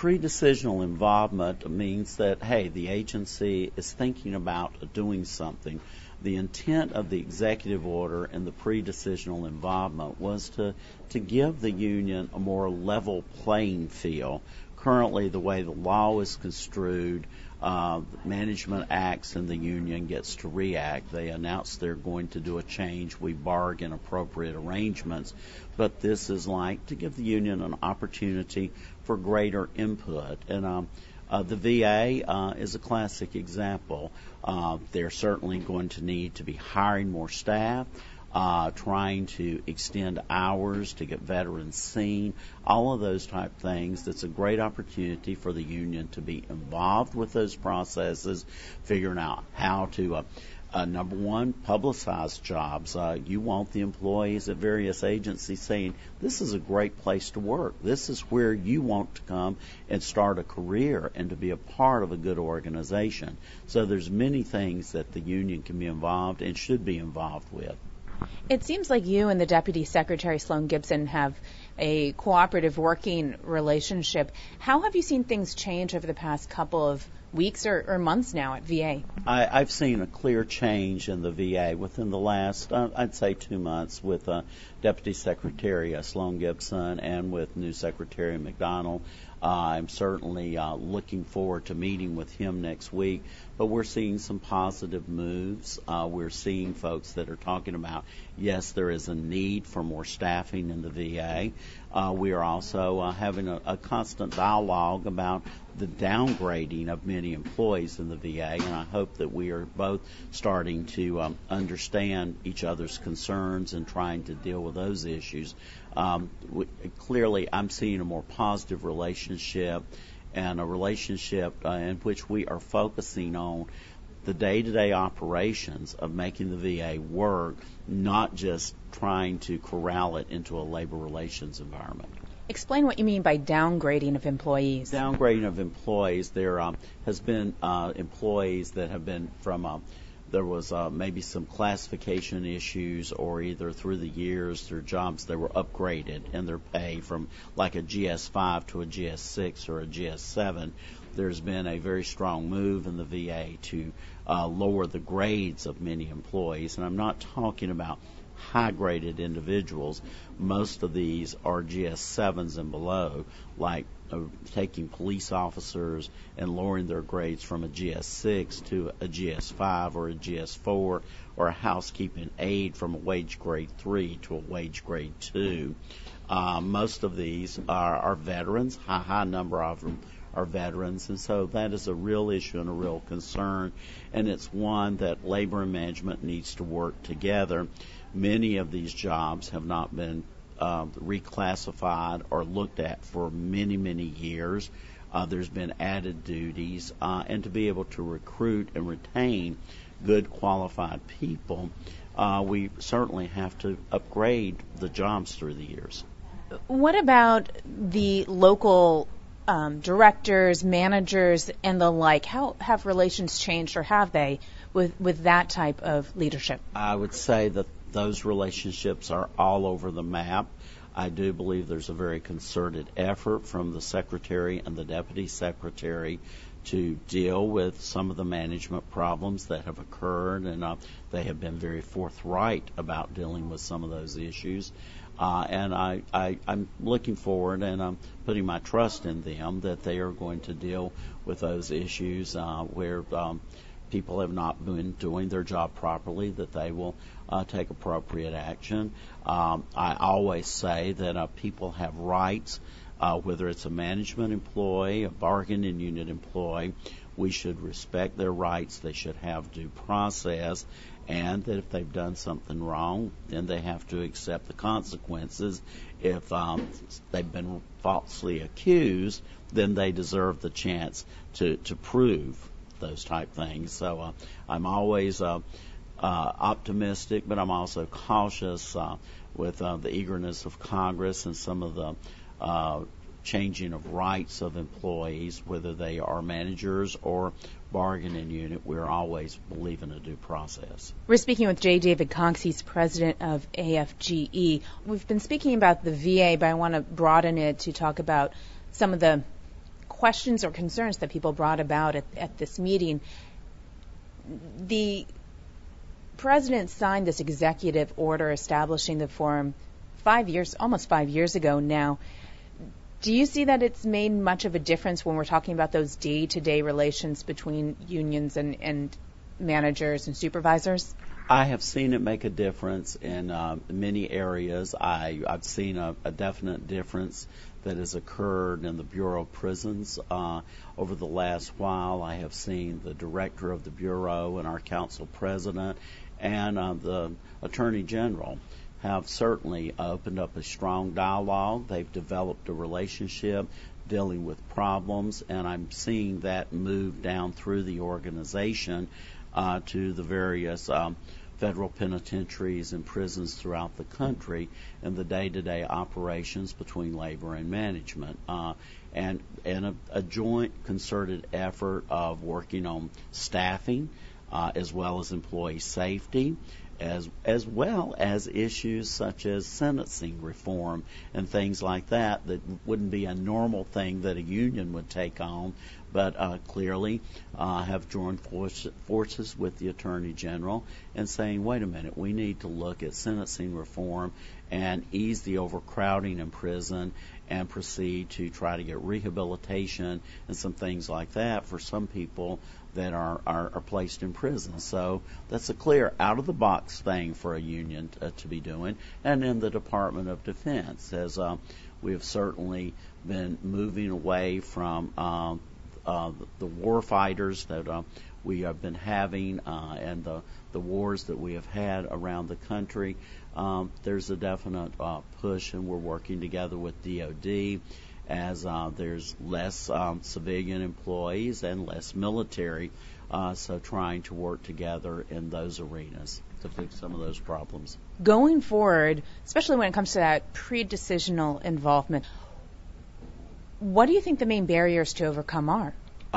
pre-decisional involvement means that, hey, the agency is thinking about doing something. The intent of the executive order and the pre-decisional involvement was to give the union a more level playing field. Currently, the way the law is construed, management acts and the union gets to react. They announce they're going to do a change. We bargain appropriate arrangements. But this is like to give the union an opportunity for greater input. And the VA is a classic example. They're certainly going to need to be hiring more staff, trying to extend hours to get veterans seen, all of those type things. That's a great opportunity for the union to be involved with those processes, figuring out how to, number one, publicize jobs. You want the employees at various agencies saying, this is a great place to work. This is where you want to come and start a career and to be a part of a good organization. So there's many things that the union can be involved and should be involved with. It seems like you and the Deputy Secretary Sloan Gibson have a cooperative working relationship. How have you seen things change over the past couple of weeks or months now at VA? I've seen a clear change in the VA within the last, I'd say, 2 months with Deputy Secretary Sloan Gibson and with new Secretary McDonald. I'm certainly looking forward to meeting with him next week. But we're seeing some positive moves. We're seeing folks that are talking about, yes, there is a need for more staffing in the VA. We are also having a constant dialogue about the downgrading of many employees in the VA, and I hope that we are both starting to understand each other's concerns and trying to deal with those issues. Clearly, I'm seeing a more positive relationship and a relationship in which we are focusing on the day-to-day operations of making the VA work, not just trying to corral it into a labor relations environment. Explain what you mean by downgrading of employees. Downgrading of employees, there has been employees that have been from, there was maybe some classification issues, or either through the years, their jobs, they were upgraded in their pay from like a GS5 to a GS6 or a GS7. There's been a very strong move in the VA to lower the grades of many employees, and I'm not talking about high-graded individuals. Most of these are GS7s and below, like taking police officers and lowering their grades from a GS6 to a GS5 or a GS4, or a housekeeping aide from a wage grade 3 to a wage grade 2. Most of these are veterans. High number of them are veterans, and so that is a real issue and a real concern, and it's one that labor and management needs to work together. Many of these jobs have not been reclassified or looked at for many, many years. There's been added duties, and to be able to recruit and retain good qualified people, we certainly have to upgrade the jobs through the years. What about the local directors, managers, and the like? How have relations changed, or have they, with that type of leadership? I would say that those relationships are all over the map. I do believe there's a very concerted effort from the Secretary and the Deputy Secretary to deal with some of the management problems that have occurred, and they have been very forthright about dealing with some of those issues. And I'm looking forward, and I'm putting my trust in them that they are going to deal with those issues where people have not been doing their job properly, that they will take appropriate action. I always say that people have rights, whether it's a management employee, a bargaining unit employee. We should respect their rights. They should have due process, and that if they've done something wrong, then they have to accept the consequences. If they've been falsely accused, then they deserve the chance to prove those type things. So I'm always optimistic, but I'm also cautious with the eagerness of Congress and some of the changing of rights of employees, whether they are managers or bargaining unit. We're always believing a due process. We're speaking with J. David Cox. He's president of AFGE. We've been speaking about the VA, but I want to broaden it to talk about some of the questions or concerns that people brought about at this meeting. The president signed this executive order establishing the forum almost 5 years ago now. Do you see that it's made much of a difference when we're talking about those day-to-day relations between unions and managers and supervisors? I have seen it make a difference in many areas. I've seen a definite difference that has occurred in the Bureau of Prisons over the last while. I have seen the director of the Bureau and our council president and the Attorney General have certainly opened up a strong dialogue. They've developed a relationship dealing with problems, and I'm seeing that move down through the organization to the various federal penitentiaries and prisons throughout the country and the day-to-day operations between labor and management, and a joint concerted effort of working on staffing as well as employee safety, as well as issues such as sentencing reform and things like that wouldn't be a normal thing that a union would take on, but clearly have joined forces with the Attorney General and saying, wait a minute, we need to look at sentencing reform and ease the overcrowding in prison and proceed to try to get rehabilitation and some things like that for some people that are placed in prison. So that's a clear out-of-the-box thing for a union to be doing. And in the Department of Defense, as we have certainly been moving away from the war fighters that we have been having and the wars that we have had around the country, there's a definite push, and we're working together with DOD as there's less civilian employees and less military, so trying to work together in those arenas to fix some of those problems. Going forward, especially when it comes to that pre-decisional involvement, what do you think the main barriers to overcome are?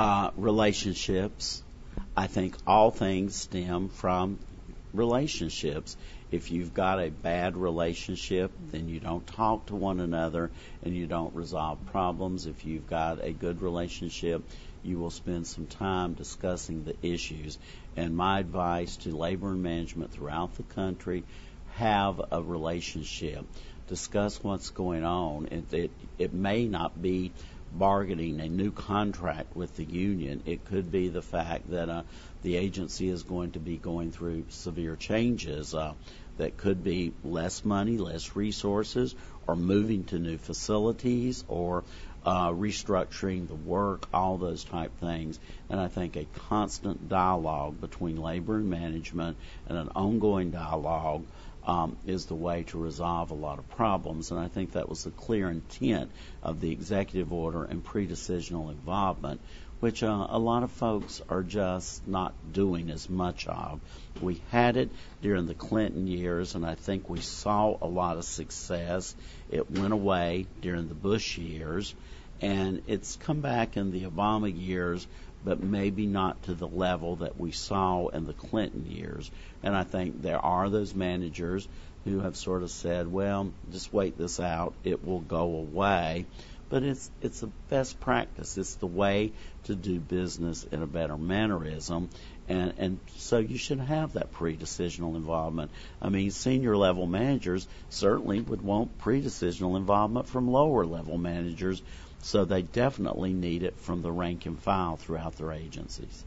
Relationships. I think all things stem from relationships. If you've got a bad relationship, then you don't talk to one another and you don't resolve problems. If you've got a good relationship, you will spend some time discussing the issues. And my advice to labor and management throughout the country, have a relationship. Discuss what's going on. It may not be bargaining a new contract with the union. It could be the fact that the agency is going to be going through severe changes that could be less money, less resources, or moving to new facilities, or restructuring the work, all those type things. And I think a constant dialogue between labor and management and an ongoing dialogue is the way to resolve a lot of problems. And I think that was the clear intent of the executive order and pre-decisional involvement, which a lot of folks are just not doing as much of. We had it during the Clinton years, and I think we saw a lot of success. It went away during the Bush years, and it's come back in the Obama years, but maybe not to the level that we saw in the Clinton years. And I think there are those managers who have sort of said, well, just wait this out, it will go away. But it's a best practice. It's the way to do business in a better mannerism. And so you should have that pre-decisional involvement. I mean, senior level managers certainly would want pre-decisional involvement from lower level managers, so they definitely need it from the rank and file throughout their agencies.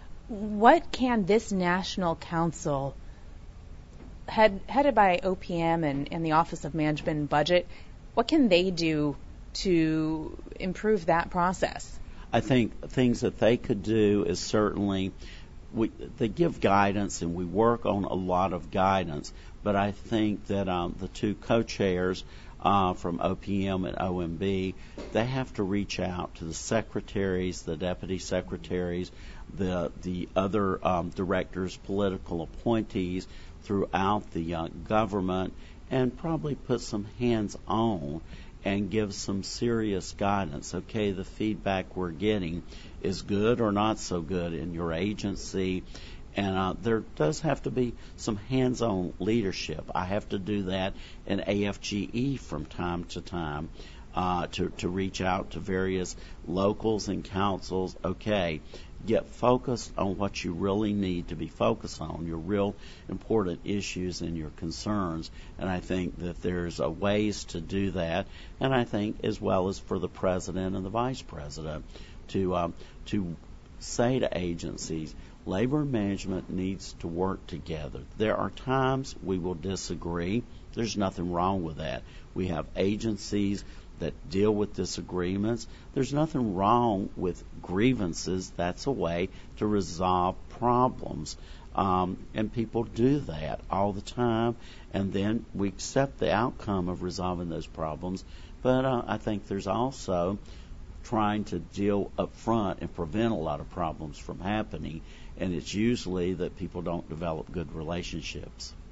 What can this national council, headed by OPM and the Office of Management and Budget, what can they do to improve that process? I think things that they could do is certainly, they give guidance, and we work on a lot of guidance, but I think that the two co-chairs from OPM and OMB, they have to reach out to the secretaries, the deputy secretaries, the other directors, political appointees throughout the government, and probably put some hands on and give some serious guidance. Okay, the feedback we're getting is good or not so good in your agency, and there does have to be some hands-on leadership. I have to do that in AFGE from time to time. to reach out to various locals and councils. Okay, get focused on what you really need to be focused on, your real important issues and your concerns. And I think that there's ways to do that. And I think as well as for the president and the vice president to say to agencies, labor management needs to work together. There are times we will disagree. There's nothing wrong with that. We have agencies that deal with disagreements. There's nothing wrong with grievances. That's a way to resolve problems. And people do that all the time. And then we accept the outcome of resolving those problems. But I think there's also trying to deal up front and prevent a lot of problems from happening. And it's usually that people don't develop good relationships.